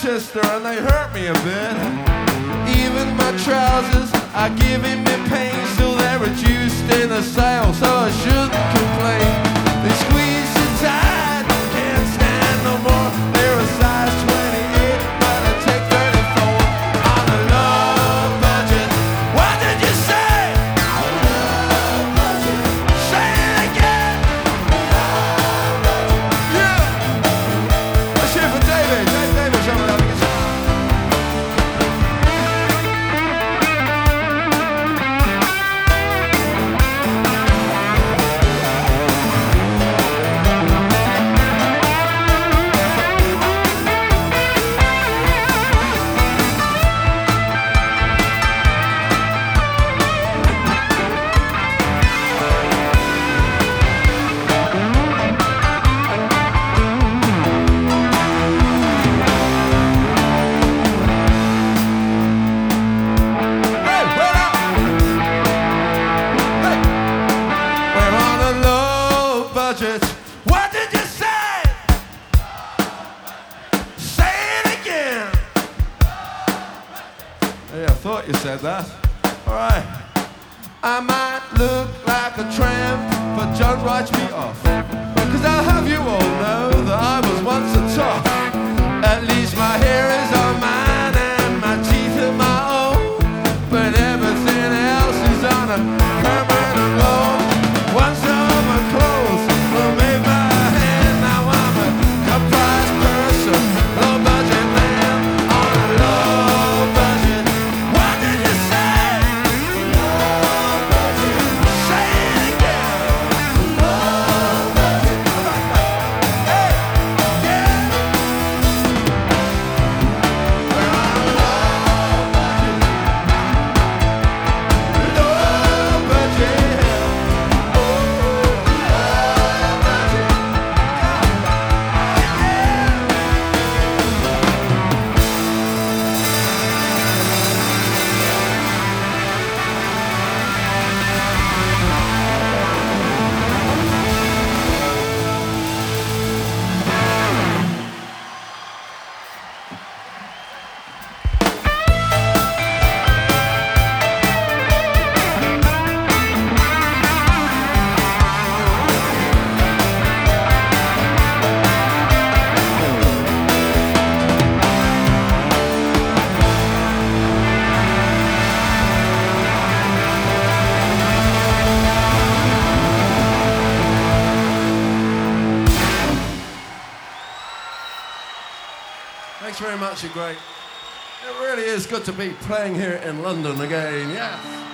Manchester and they hurt me a bit. Even my trousers are giving me pain, still they're reduced in a sale, so I shouldn't complain. They squeeze you tight, can't stand no more. They're a size 28, but I take 34 on a low budget. What did you say? Say it again. Yeah. Let's hear for David. David, show me how to get some. What did you say? Say it again. Yeah, I thought you said that. Alright. I might look like a tramp, but John writes me off. Cause I'll have you all know that I was once a tough. At least my hair is all mine and my teeth are my own. But everything else is on a permanent loan. Once all my clothes were made by hand, now I'm a prize person, low budget man on a low budget. What did you say? Low budget. Say it again. Low budget. Hey, yeah. We're on a low budget. Low budget. Thanks very much, you're great. It really is good to be playing here in London again, yes.